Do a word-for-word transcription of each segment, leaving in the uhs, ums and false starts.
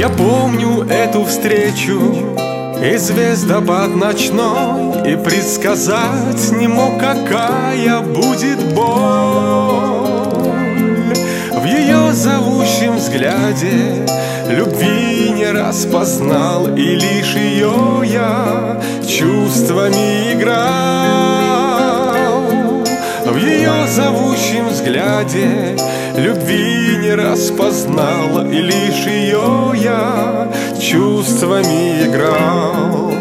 Я помню эту встречу и звездопад ночной, и предсказать не мог, какая будет боль. В ее зовущем взгляде любви не распознал, и лишь ее я чувствами играл. В ее зовущем взгляде любви не распознал, и лишь ее я чувствами играл.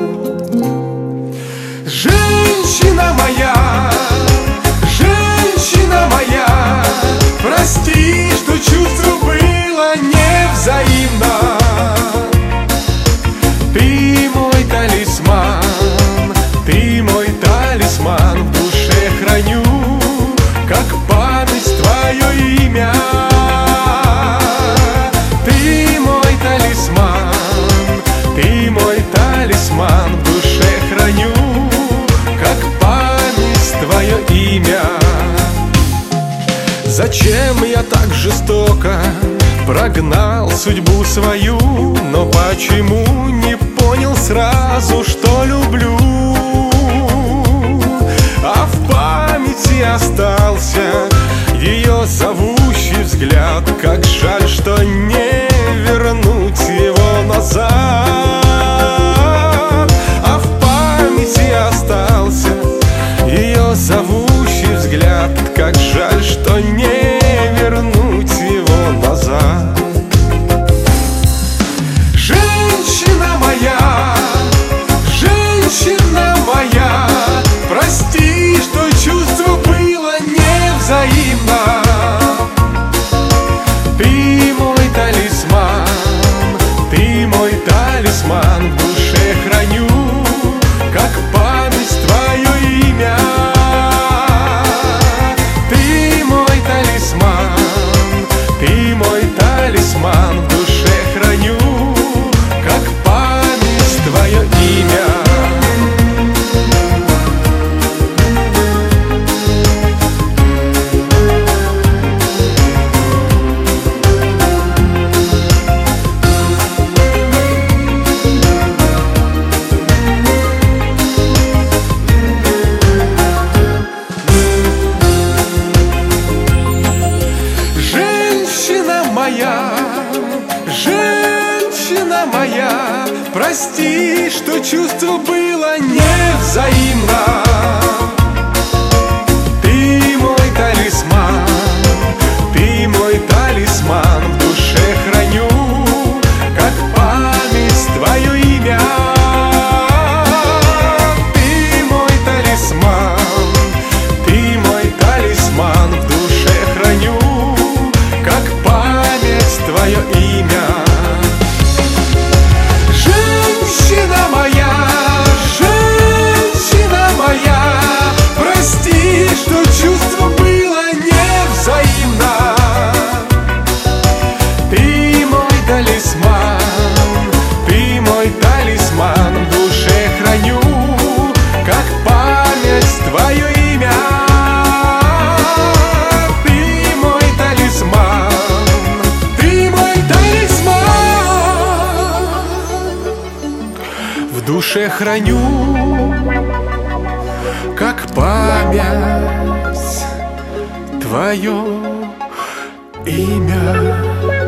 Женщина моя, женщина моя, прости, что чувство было невзаимно. Ты мой талисман, ты мой талисман, в душе храню, как память, твое имя. Ты мой талисман, ты мой талисман, в душе храню, как память, твое имя. Зачем я так жестоко прогнал судьбу свою, но почему не понял сразу, что люблю? А в памяти остался ее зовущий взгляд. Как жаль, что не вернуть его назад. А в памяти остался ее зовущий взгляд. Как жаль, что не вернуть его назад. Женщина моя, женщина моя, прости, что чувство было невзаимно. Ты мой талисман, ты мой талисман, в душе храню, как память, твое имя. Ты мой талисман, ты мой талисман, в душе храню, как память, твое имя. Женщина моя, прости, что чувство было невзаимно. Ты мой талисман, ты мой талисман, в душе храню, как память, твое имя. Ты мой талисман, ты мой талисман, в душе храню, как память, твое имя. Женщина моя, женщина моя, прости, что чувство было невзаимно. Ты мой талисман, ты мой талисман, в душе храню, как память, твое имя. Ты мой талисман, ты мой талисман, в душе храню, как память, твое имя.